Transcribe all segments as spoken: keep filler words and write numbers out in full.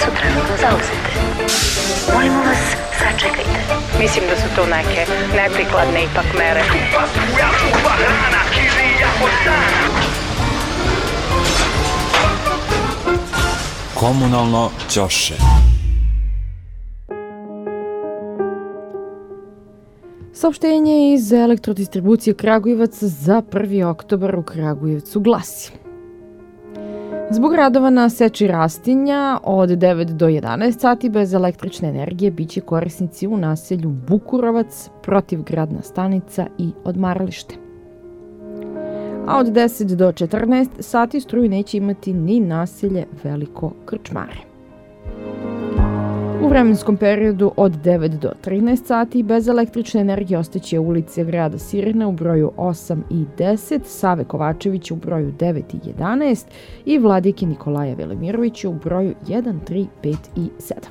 su trenutno zauzete. Molimo vas, sačekajte. Mislim da su to neke neprikladne ipak mere. Komunalno ćoše. Saopštenje iz Elektrodistribucije Kragujevac za prvi oktobar u Kragujevcu glasi: zbog radova na seči rastinja od devet do jedanaest sati bez električne energije biće korisnici u naselju Bukurovac, Protivgradna stanica i odmaralište. A od deset do četrnaest sati struju neće imati ni naselje Veliko Krčmare. U vremenskom periodu od devet do trinaest sati bez električne energije ostaće ulice grada Sirene u broju osam i deset, Save Kovačevića u broju devet i jedanaest i Vladike Nikolaja Velimirovića u broju jedan, tri, pet i sedam.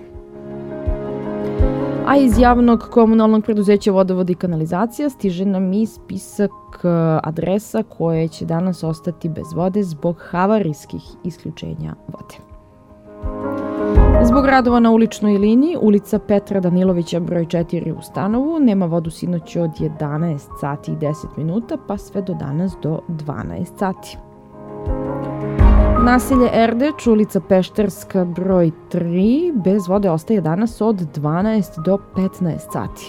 A iz javnog komunalnog preduzeća Vodovod i kanalizacija stiže nam i spisak adresa koje će danas ostati bez vode zbog havarijskih isključenja vode. Zbog radova na uličnoj liniji, ulica Petra Danilovića broj četiri u Stanovu, nema vodu sinoć od jedanaest sati i deset minuta pa sve do danas do dvanaest sati. Naselje Erdeč, ulica Pešterska broj tri, bez vode ostaje danas od dvanaest do petnaest sati.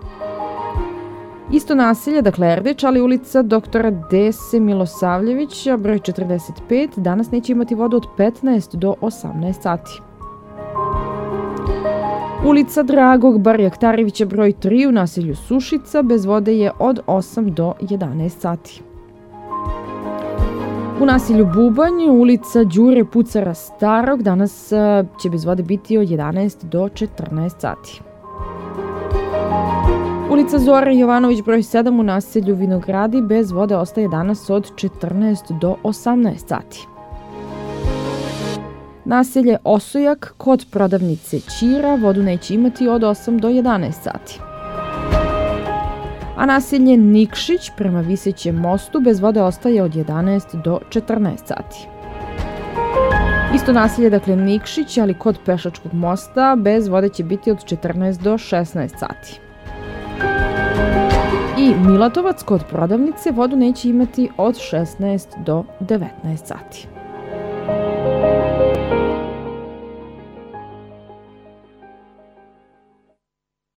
Isto naselje, dakle Erdeč, ali ulica doktora Dese Milosavljevića broj četrdeset pet, danas neće imati vodu od petnaest do osamnaest sati. Ulica Dragog Barjaktarevića broj tri u naselju Sušica, bez vode je od osam do jedanaest sati. U naselju Bubanj, ulica Đure Pucara Starog, danas će bez vode biti od jedanaest do četrnaest sati. Ulica Zore Jovanović broj sedam u naselju Vinogradi, bez vode ostaje danas od četrnaest do osamnaest sati. Naselje Osojak kod prodavnice Ćira vodu neće imati od osam do jedanaest sati. A naselje Nikšić prema Visećem mostu bez vode ostaje od jedanaest do četrnaest sati. Isto naselje, dakle Nikšić, ali kod Pešačkog mosta bez vode će biti od četrnaest do šesnaest sati. I Milatovac kod prodavnice vodu neće imati od šesnaest do devetnaest sati.